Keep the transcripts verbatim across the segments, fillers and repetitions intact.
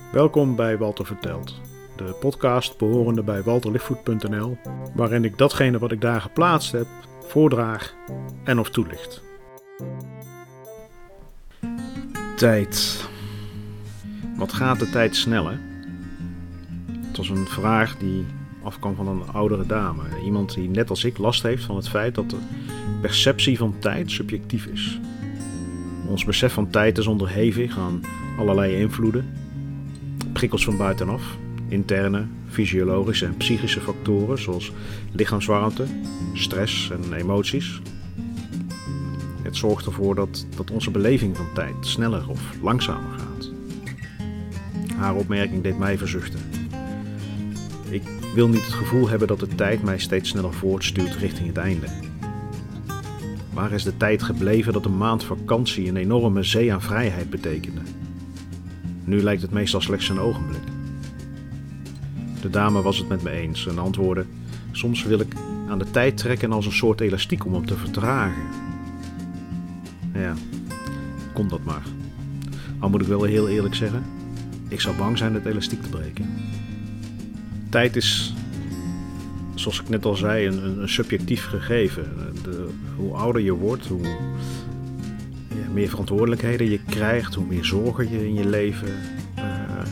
Welkom bij Walter Vertelt, de podcast behorende bij walter lichtvoet punt n l, waarin ik datgene wat ik daar geplaatst heb, voordraag en of toelicht. Tijd. Wat gaat de tijd sneller? Het was een vraag die afkwam van een oudere dame. Iemand die net als ik last heeft van het feit dat de perceptie van tijd subjectief is. Ons besef van tijd is onderhevig aan allerlei invloeden. Prikkels van buitenaf, interne, fysiologische en psychische factoren zoals lichaamswarmte, stress en emoties. Het zorgt ervoor dat, dat onze beleving van tijd sneller of langzamer gaat. Haar opmerking deed mij verzuchten. Ik wil niet het gevoel hebben dat de tijd mij steeds sneller voortstuwt richting het einde. Waar is de tijd gebleven dat een maand vakantie een enorme zee aan vrijheid betekende? Nu lijkt het meestal slechts een ogenblik. De dame was het met me eens en antwoordde: soms wil ik aan de tijd trekken als een soort elastiek om hem te vertragen. Ja, kon dat maar. Al moet ik wel heel eerlijk zeggen, ik zou bang zijn het elastiek te breken. Tijd is, zoals ik net al zei, een, een subjectief gegeven. De, hoe ouder je wordt, hoe ja, meer verantwoordelijkheden je krijgt, hoe meer zorgen je in je leven uh,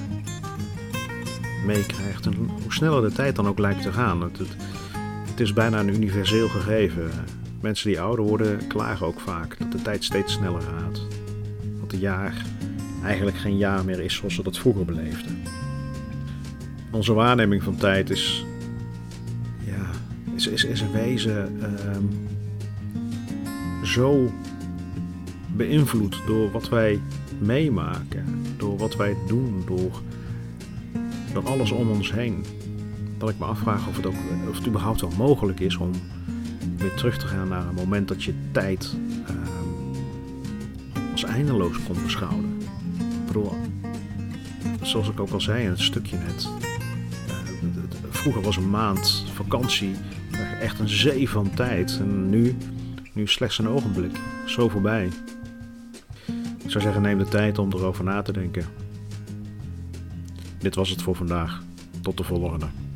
meekrijgt. En hoe sneller de tijd dan ook lijkt te gaan. Het, het, het is bijna een universeel gegeven. Mensen die ouder worden klagen ook vaak dat de tijd steeds sneller gaat. Dat een jaar eigenlijk geen jaar meer is zoals ze dat vroeger beleefden. Onze waarneming van tijd is, ja, is, is, is in wezen uh, zo beïnvloed door wat wij meemaken, door wat wij doen, door, door alles om ons heen. Dat ik me afvraag of het, ook, of het überhaupt wel mogelijk is om weer terug te gaan naar een moment dat je tijd uh, als eindeloos kon beschouwen. Ik bedoel, zoals ik ook al zei in het stukje net. Vroeger was een maand vakantie echt een zee van tijd. En nu, nu slechts een ogenblik. Zo voorbij. Ik zou zeggen, neem de tijd om erover na te denken. Dit was het voor vandaag. Tot de volgende.